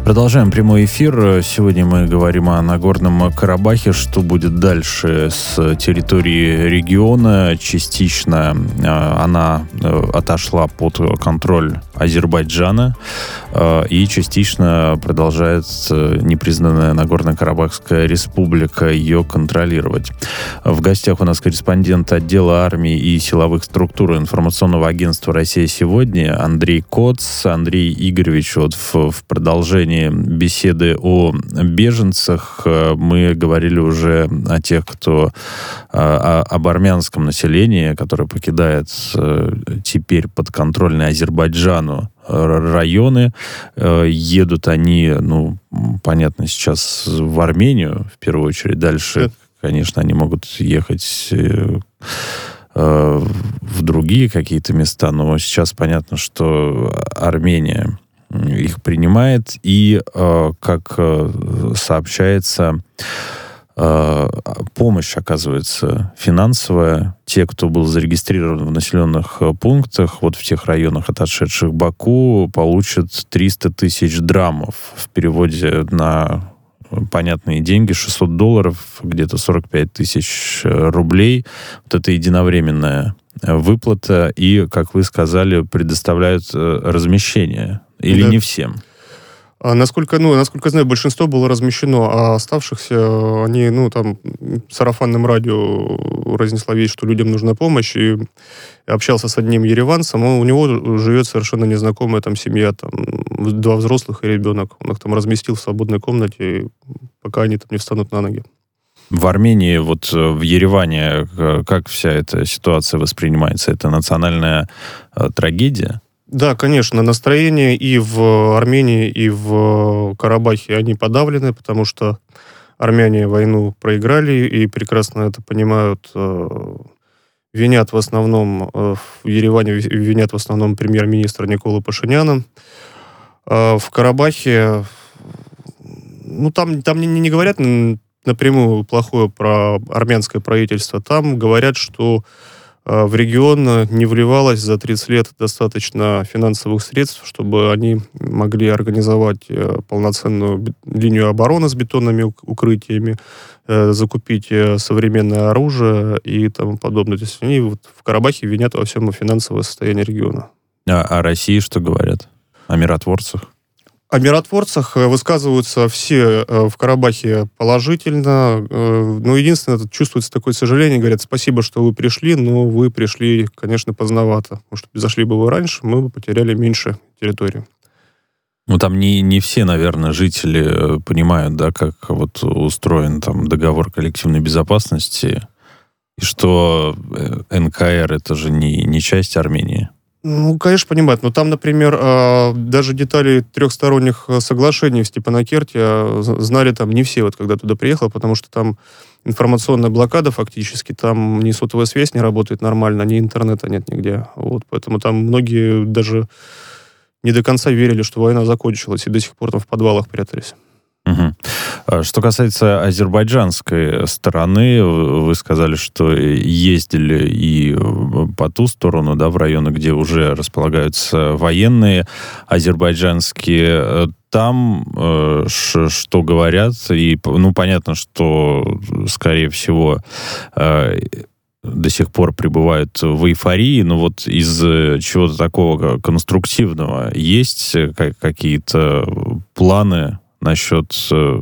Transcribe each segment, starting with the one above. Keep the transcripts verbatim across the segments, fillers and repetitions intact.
Продолжаем прямой эфир. Сегодня мы говорим о Нагорном Карабахе, что будет дальше с территории региона. Частично она отошла под контроль Азербайджана и частично продолжает непризнанная Нагорно-Карабахская республика ее контролировать. В гостях у нас корреспондент отдела армии и силовых структур информационного агентства «Россия сегодня» Андрей Коц. Андрей Игоревич, вот в, в продолжении беседы о беженцах мы говорили уже о тех, кто о, об армянском населении, которое покидает теперь подконтрольные Азербайджану районы. Едут они, ну, понятно, сейчас в Армению, в первую очередь. Дальше, конечно, они могут ехать в другие какие-то места, но сейчас понятно, что Армения их принимает, и, как сообщается, помощь оказывается финансовая. Те, кто был зарегистрирован в населенных пунктах, вот в тех районах, отошедших Баку, получат триста тысяч драмов. В переводе на понятные деньги шестьсот долларов, где-то сорок пять тысяч рублей. Вот это единовременная выплата, и, как вы сказали, предоставляют размещение. Или да. Не всем? А насколько, ну, насколько я знаю, большинство было размещено, а оставшихся, они, ну, там, сарафанным радио разнесла весть, что людям нужна помощь, и общался с одним ереванцем, он, у него живет совершенно незнакомая там семья, там, два взрослых и ребенок. Он их там разместил в свободной комнате, пока они там не встанут на ноги. В Армении, вот в Ереване, как вся эта ситуация воспринимается? Это национальная э, трагедия? Да, конечно, настроение и в Армении, и в Карабахе, они подавлены, потому что армяне войну проиграли и прекрасно это понимают. Винят в основном, в Ереване винят в основном премьер-министра Николу Пашиняна. В Карабахе, ну, там, там не, не говорят напрямую плохое про армянское правительство, там говорят, что в регион не вливалось за тридцать лет достаточно финансовых средств, чтобы они могли организовать полноценную линию обороны с бетонными укрытиями, закупить современное оружие и тому подобное. То есть они вот в Карабахе винят во всем финансовое состояние региона. А о России что говорят? О миротворцах? О миротворцах высказываются все в Карабахе положительно. Но единственное, тут чувствуется такое сожаление. Говорят, спасибо, что вы пришли, но вы пришли, конечно, поздновато. Потому что зашли бы вы раньше, мы бы потеряли меньше территории. Ну, там не, не все, наверное, жители понимают, да, как вот устроен там договор коллективной безопасности, и что эн ка эр — это же не, не часть Армении. Ну, конечно, понимают. Но там, например, даже детали трехсторонних соглашений в Степанакерте знали там не все, вот когда туда приехал, потому что там информационная блокада фактически, там ни сотовая связь не работает нормально, ни интернета нет нигде. Вот, поэтому там многие даже не до конца верили, что война закончилась, и до сих пор там в подвалах прятались. Угу. Что касается азербайджанской стороны, вы сказали, что ездили и по ту сторону, да, в районы, где уже располагаются военные азербайджанские. Там э, ш, что говорят, и, ну, понятно, что, скорее всего, э, до сих пор пребывают в эйфории, но вот из чего-то такого конструктивного есть какие-то планы насчет э,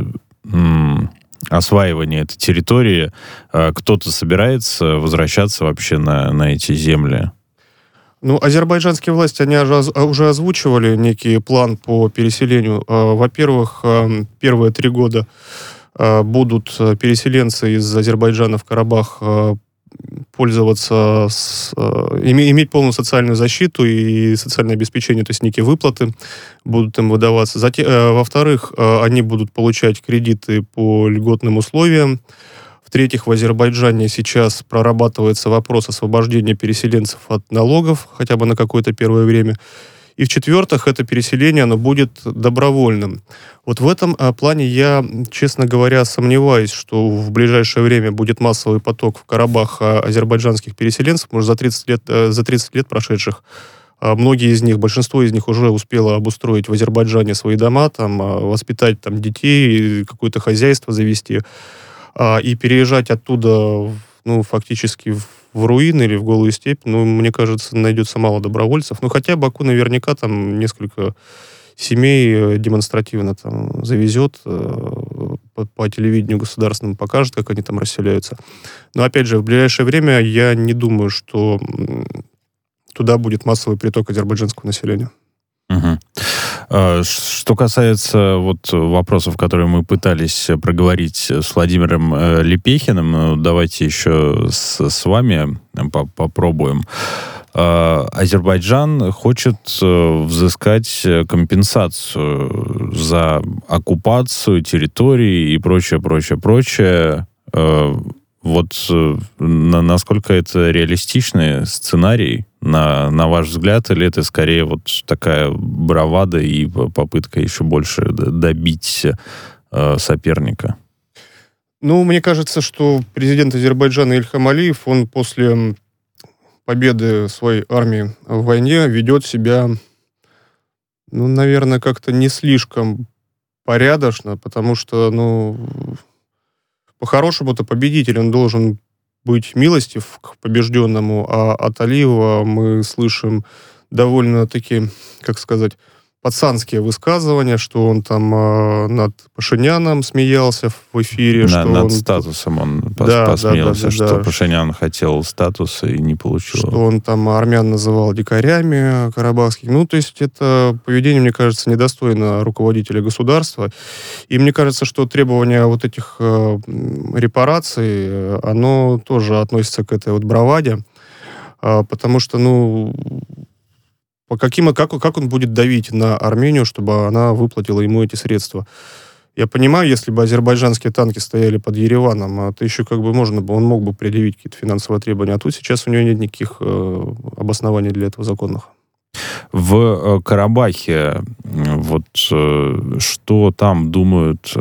э, осваивания этой территории? Кто-то собирается возвращаться вообще на, на эти земли? Ну, азербайджанские власти, они уже озвучивали некий план по переселению. Во-первых, первые три года будут переселенцы из Азербайджана в Карабах пользоваться, с, иметь полную социальную защиту и социальное обеспечение, то есть некие выплаты будут им выдаваться. Затем, во-вторых, они будут получать кредиты по льготным условиям. В-третьих, в Азербайджане сейчас прорабатывается вопрос освобождения переселенцев от налогов, хотя бы на какое-то первое время. И в-четвертых, это переселение, оно будет добровольным. Вот в этом а, плане я, честно говоря, сомневаюсь, что в ближайшее время будет массовый поток в Карабах а, азербайджанских переселенцев. Может, за тридцать лет, а, за тридцать лет прошедших Многие из них, большинство из них уже успело обустроить в Азербайджане свои дома, там, воспитать там детей, какое-то хозяйство завести. И переезжать оттуда, ну, фактически в руины или в голую степь, ну, мне кажется, найдется мало добровольцев. Ну, хотя Баку наверняка там несколько семей демонстративно там завезет, по, по телевидению государственному покажет, как они там расселяются. Но, опять же, в ближайшее время я не думаю, что туда будет массовый приток азербайджанского населения. Угу. Что касается вот вопросов, которые мы пытались проговорить с Владимиром Лепехиным, давайте еще с, с вами попробуем. Азербайджан хочет взыскать компенсацию за оккупацию территории и прочее, прочее, прочее. Вот на, насколько это реалистичный сценарий, на, на ваш взгляд, или это скорее вот такая бравада и попытка еще больше добить э, соперника? Ну, мне кажется, что президент Азербайджана Ильхам Алиев, он после победы своей армии в войне ведет себя, ну, наверное, как-то не слишком порядочно, потому что, ну, по-хорошему-то победитель, он должен быть милостив к побежденному, а от Алиева мы слышим довольно-таки, как сказать, пацанские высказывания, что он там э, над Пашиняном смеялся в эфире. На, что над он... статусом он да, посмеялся, да, да, да, что да. Пашинян хотел статуса и не получил. Что он там армян называл дикарями карабахских. Ну, то есть это поведение, мне кажется, недостойно руководителя государства. И мне кажется, что требование вот этих э, репараций, оно тоже относится к этой вот браваде, э, потому что, ну... По каким, как, как он будет давить на Армению, чтобы она выплатила ему эти средства? Я понимаю, если бы азербайджанские танки стояли под Ереваном, это еще как бы можно бы, он мог бы предъявить какие-то финансовые требования, а тут сейчас у него нет никаких э, обоснований для этого законных. В э, Карабахе вот э, что там думают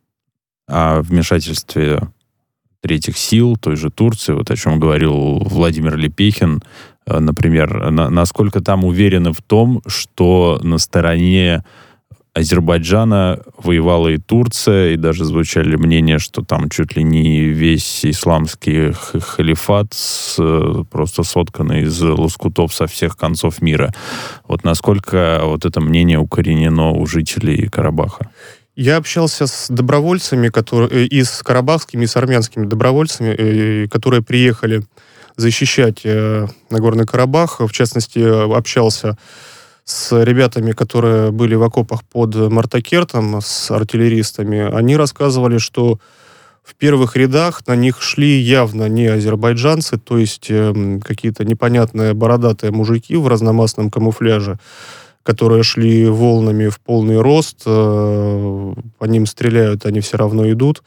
о вмешательстве третьих сил, той же Турции, вот о чем говорил Владимир Лепехин, например, на, насколько там уверены в том, что на стороне Азербайджана воевала и Турция, и даже звучали мнения, что там чуть ли не весь исламский халифат с, просто сотканный из лоскутов со всех концов мира. Вот насколько вот это мнение укоренено у жителей Карабаха? Я общался с добровольцами, которые, и с карабахскими, и с армянскими добровольцами, которые приехали защищать э, Нагорный Карабах. В частности, общался с ребятами, которые были в окопах под Мартакертом, с артиллеристами. Они рассказывали, что в первых рядах на них шли явно не азербайджанцы, то есть э, какие-то непонятные бородатые мужики в разномастном камуфляже, которые шли волнами в полный рост. Э, по ним стреляют, они все равно идут.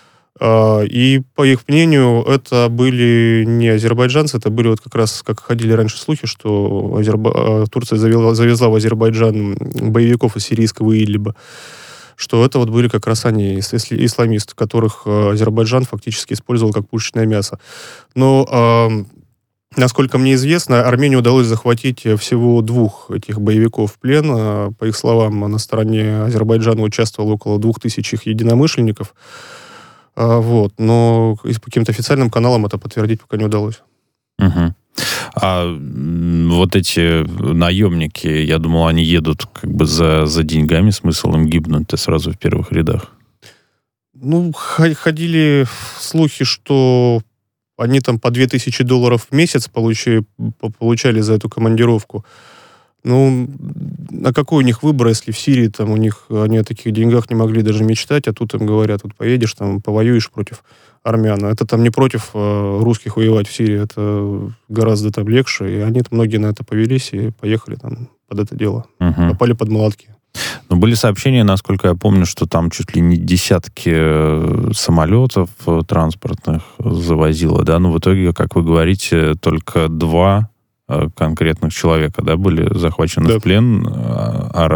И, по их мнению, это были не азербайджанцы, это были вот как раз, как ходили раньше слухи, что Азерба... Турция завела, завезла в Азербайджан боевиков из сирийского Идлиба, что это вот были как раз они, исламисты, которых Азербайджан фактически использовал как пушечное мясо. Но, насколько мне известно, Армении удалось захватить всего двух этих боевиков в плен. По их словам, на стороне Азербайджана участвовало около двух тысяч их единомышленников. Вот, но по каким-то официальным каналам это подтвердить пока не удалось. Угу. А вот эти наемники, я думал, они едут как бы за, за деньгами, смысл им гибнуть-то сразу в первых рядах? Ну, ходили слухи, что они там по две тысячи долларов в месяц получали, получали за эту командировку. Ну, а какой у них выбор, если в Сирии там у них они о таких деньгах не могли даже мечтать, а тут им говорят, вот поедешь, там повоюешь против армян. Это там не против э, русских воевать в Сирии, это гораздо там легче, и они многие на это повелись и поехали там под это дело. Угу. Попали под молотки. Но были сообщения, насколько я помню, что там чуть ли не десятки самолетов транспортных завозило, да, но в итоге, как вы говорите, только два конкретных человека, да, были захвачены да. в плен,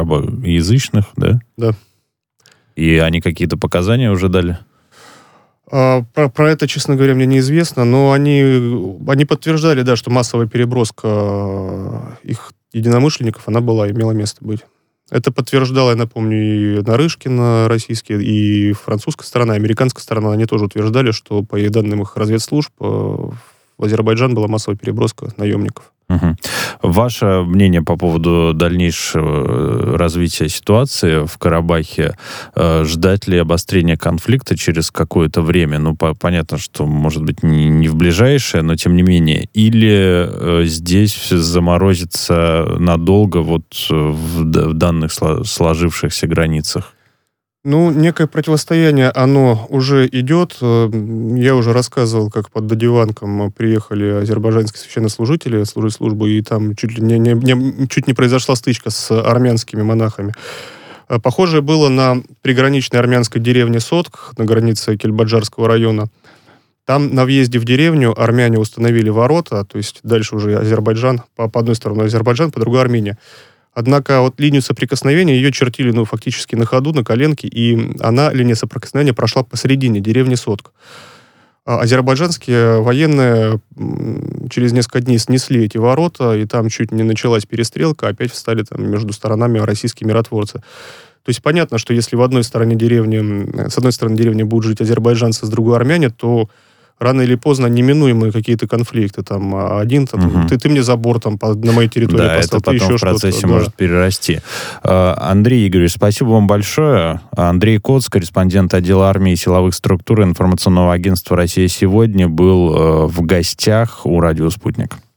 арабоязычных, да? Да. И они какие-то показания уже дали? Про, про это, честно говоря, мне неизвестно, но они, они подтверждали, да, что массовая переброска их единомышленников, она была, имела место быть. Это подтверждала, я напомню, и Нарышкин российский, и французская сторона, и американская сторона, они тоже утверждали, что по данным их разведслужб в Азербайджан была массовая переброска наемников. Угу. Ваше мнение по поводу дальнейшего развития ситуации в Карабахе? Ждать ли обострения конфликта через какое-то время? Ну, по- понятно, что, может быть, не, не в ближайшее, но тем не менее. Или здесь заморозится надолго вот в, в данных сложившихся границах? Ну, некое противостояние, оно уже идет. Я уже рассказывал, как под Дадиванком приехали азербайджанские священнослужители служить службу, и там чуть ли не, не, не, чуть не произошла стычка с армянскими монахами. Похожее было на приграничной армянской деревне Сотк, на границе Кельбаджарского района. Там на въезде в деревню армяне установили ворота, то есть дальше уже Азербайджан, по, по одной стороне Азербайджан, по другой Армения. Однако вот линию соприкосновения ее чертили, ну, фактически на ходу, на коленке, и она, линия соприкосновения, прошла посередине деревни Сотк. А азербайджанские военные через несколько дней снесли эти ворота, и там чуть не началась перестрелка, опять встали там между сторонами российские миротворцы. То есть понятно, что если в одной стороне деревни, с одной стороны деревни будут жить азербайджанцы, с другой армяне, то рано или поздно неминуемые какие-то конфликты. Там один, там, угу. ты, ты мне забор там, по, на моей территории да, поставил, это потом еще в процессе что-то. может да. перерасти. Андрей Игоревич, спасибо вам большое. Андрей Коц, корреспондент отдела армии и силовых структур информационного агентства «Россия сегодня», был в гостях у «Радио Спутник».